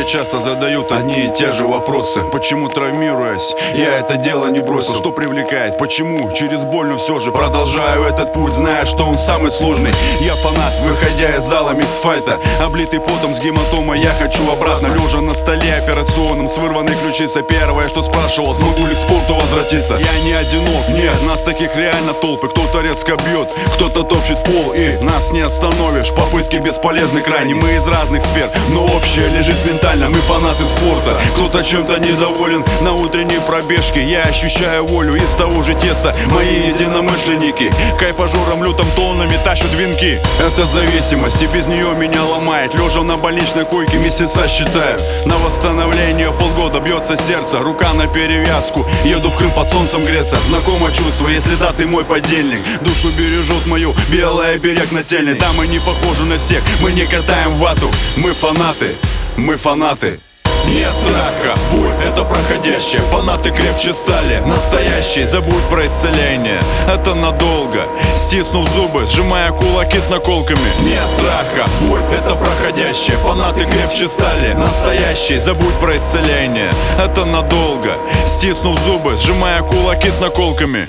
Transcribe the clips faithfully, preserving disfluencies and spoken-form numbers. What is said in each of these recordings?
часто задают одни и те же вопросы. Почему, травмируясь, я это дело не бросил? Что привлекает? Почему через боль, но все же продолжаю этот путь, зная, что он самый сложный? Я фанат, выходя из зала миксфайта, облитый потом с гематомой, я хочу обратно. Лежа на столе операционном с вырванной ключицей, первое, что спрашивал, смогу ли к спорту возвратиться. Я не одинок, нет, нас таких реально толпы. Кто-то резко бьет, кто-то топчет в пол, и нас не остановишь. Попытки бесполезны крайне, мы из разных сфер, но общее лежит ментально. Мы фанаты спорта, кто-то чем-то недоволен на утренней пробежке. Я ощущаю волю из того же теста. Мои единомышленники кайфажором лютым тоннами тащат венки. Это зависимость, и без нее меня ломает. Лежа на больничной койке месяца считаю. На восстановление полгода бьется сердце. Рука на перевязку, еду в Крым под солнцем греться. Знакомо чувство, если да, ты мой подельник. Душу бережет мою белая берег нательный. Да, мы не похожи на всех, мы не катаем вату. Мы фанаты, мы фанаты. Нет страха, боль — это проходящее. Фанаты крепче стали, настоящие. Забудь про исцеление, это надолго. Стиснув зубы, сжимая кулаки с наколками. Нет страха, боль — это проходящее. Фанаты крепче стали, настоящие. Забудь про исцеление, это надолго. Стиснув зубы, сжимая кулаки с наколками.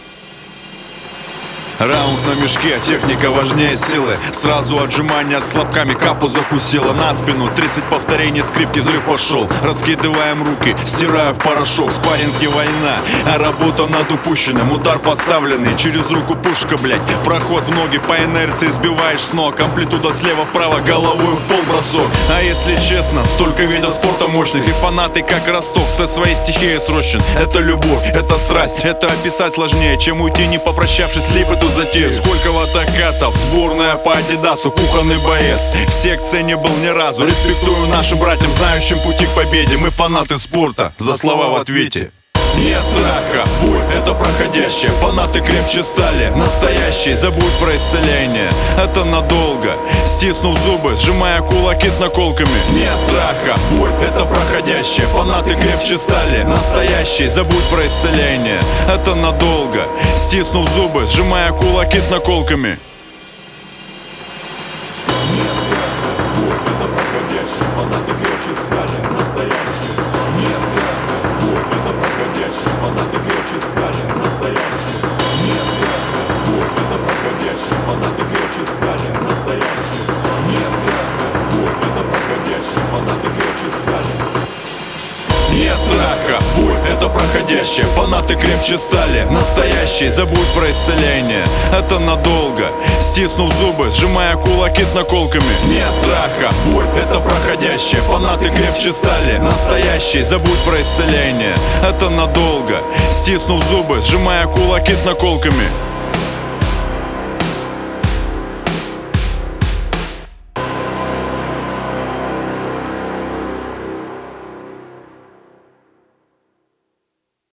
Раунд на мешке, техника важнее силы. Сразу отжимания с хлопками, капу закусила на спину. Тридцать повторений, скрипки, взрыв пошел. Раскидываем руки, стираю в порошок. Спарринги война, а работа над упущенным. Удар подставленный, через руку пушка, блять. Проход в ноги, по инерции сбиваешь с ног. Амплитуда слева вправо, головой в пол бросок. А если честно, столько видов спорта мощных. И фанаты как росток, со своей стихией срощен. Это любовь, это страсть, это описать сложнее, чем уйти, не попрощавшись, слип эту затею. Сколько ватакатов, сборная по Адидасу, кухонный боец. В секции не был ни разу. Респектую нашим братьям, знающим пути к победе. Мы фанаты спорта, за слова в ответе. Нет страха, боль — это проходящее. Фанаты крепче стали, настоящие. Забудь про исцеление, это надолго. Стиснув зубы, сжимая кулаки с наколками. Нет страха, боль — это проходящее. Фанаты крепче стали, настоящие. Забудь про исцеление, это надолго. Стиснув зубы, сжимая кулаки с наколками. Нет страха, боль — это проходящее. Фанаты крепче стали, настоящие. Забудь про исцеление, это надолго. Стиснув зубы, сжимая кулаки с наколками. Нет страха, боль — это проходящее. Фанаты крепче стали, настоящие. Забудь про исцеление, это надолго. Стиснув зубы, сжимая кулаки с наколками.